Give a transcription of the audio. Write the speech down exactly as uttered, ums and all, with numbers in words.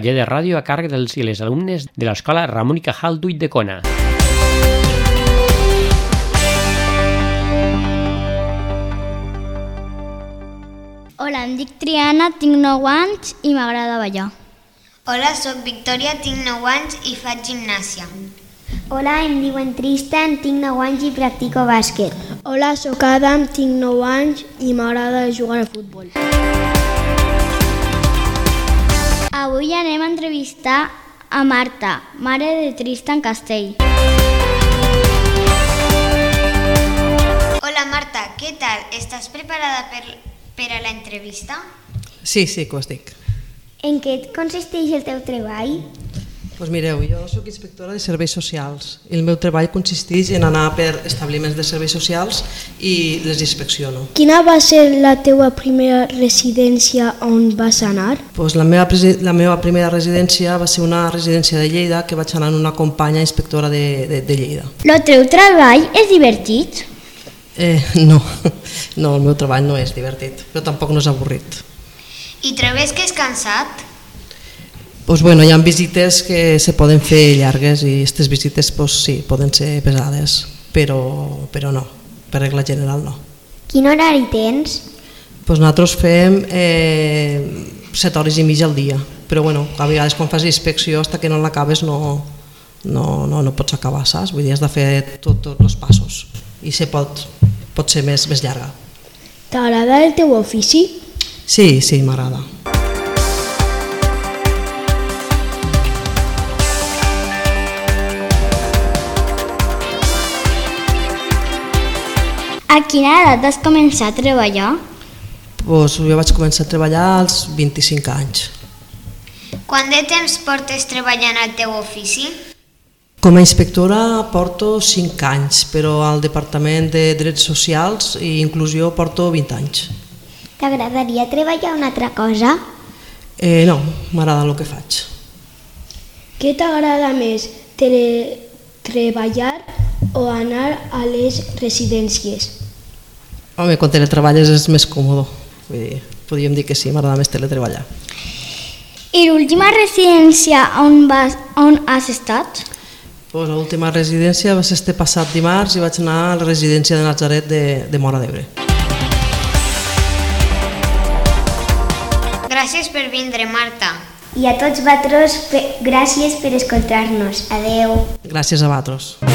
taller de ràdio a càrrec dels i les alumnes de l'Escola Ramon y Cajal d'Ulldecona. Hola, em dic Triana, tinc nou anys i m'agrada ballar. Hola, soc Victòria, tinc nou anys i faig gimnàsia. Hola, em diuen Tristan, tinc nou anys i practico bàsquet. Hola, soc Adam, tinc nou anys i m'agrada jugar a futbol. Avui anem a entrevistar a Marta, mare de Tristan Castell. Hola Marta, què tal? Estàs preparada per, per a la entrevista? Sí, sí que ho estic. En què consisteix el teu treball? Doncs mireu, jo soc inspectora de serveis socials i el meu treball consisteix en anar per establiments de serveis socials i les inspecciono. Quina va ser la teua primera residència on vas anar? Doncs la meva, la meva primera residència va ser una residència de Lleida que vaig anar amb una companya inspectora de, de, de Lleida. El teu treball és divertit? Eh, no, no, el meu treball no és divertit, però tampoc no és avorrit. I trobes que és cansat? Pues bueno, hi ha visites que se poden fer llargues i aquestes visites pues, sí, poden ser pesades, però, però no, per regla general no. Quin horari tens? Pues nosaltres fem eh, set hores i mitja al dia, però bueno, a vegades quan fas inspecció fins que no l'acabes no, no, no, no pots acabar, saps? Vull dir, has de fer tots tot els passos i se pot, pot ser més, més llarga. T'agrada el teu ofici? Sí, sí, m'agrada. A quina edat has començat a treballar? Pues jo vaig començar a treballar als vint-i-cinc anys. Quant de temps portes treballant al teu ofici? Com a inspectora porto cinc anys, però al Departament de Drets Socials i Inclusió porto vint anys. T'agradaria treballar una altra cosa? Eh, no, m'agrada el que faig. Què t'agrada més, treballar o anar a les residències? Home, quan teletreballes és més còmode. Vull dir, podríem dir que sí, m'agrada més teletreballar. I l'última residència on, vas, on has estat? Pues l'última residència va ser este passat dimarts i vaig anar a la residència de Natzaret de, de Móra d'Ebre. Gràcies per vindre, Marta. I a tots vosaltres, gràcies per escoltar-nos. Adeu. Gràcies a vosaltres.